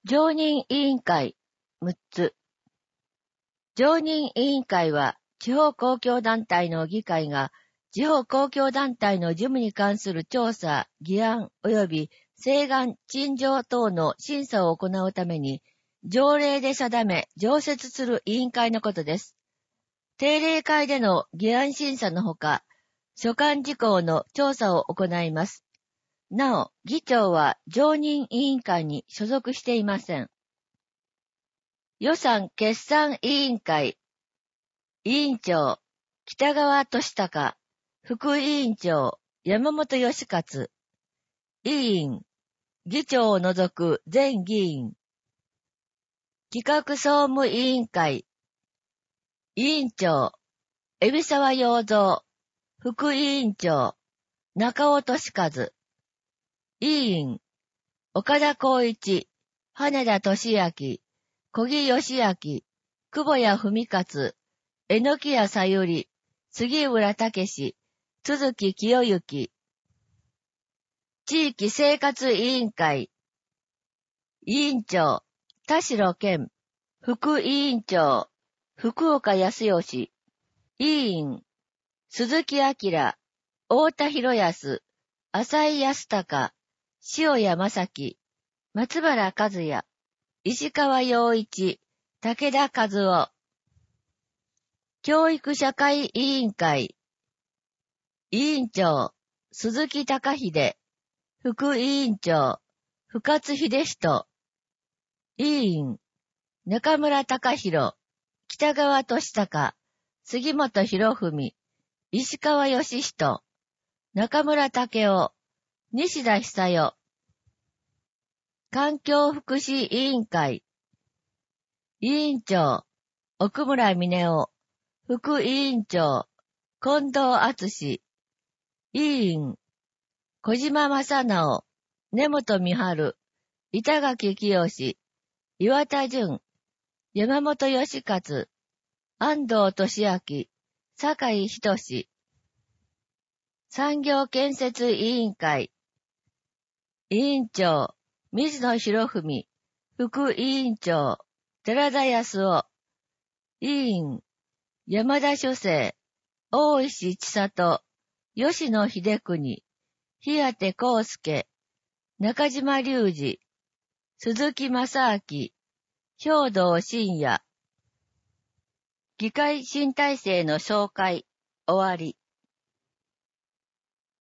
常任委員会6つ。常任委員会は、地方公共団体の議会が、地方公共団体の事務に関する調査、議案及び請願、陳情等の審査を行うために、条例で定め、常設する委員会のことです。定例会での議案審査のほか、所管事項の調査を行います。なお、議長は常任委員会に所属していません。予算決算委員会委員長、北川俊孝、副委員長、山本義勝、委員、議長を除く全議員、企画総務委員会、委員長、海老沢洋三、副委員長、中尾俊和、委員、岡田光一、羽田俊明、小木義明、久保谷文勝、榎谷さゆり、杉浦武史、鈴木清之、地域生活委員会、委員長、田代健、副委員長、福岡康義、委員、鈴木明、太田博康、浅井康隆、塩谷正樹、松原和也、石川洋一、武田和夫、教育社会委員会、委員長、鈴木隆秀、副委員長、深津秀人、委員、中村隆弘、北川俊孝、杉本博文、石川義人、中村武夫、西田久代、環境福祉委員会、委員長、奥村峰夫、副委員長、近藤敦、委員、小島正直、根本美春、板垣清、岩田純、山本義勝、安藤俊明、坂井仁、産業建設委員会、委員長、水野博文、副委員長、寺田康夫、委員、山田書生、大石千里、吉野秀邦、日当康介、中島隆二、鈴木正明、兵道真也。議会新体制の紹介、終わり。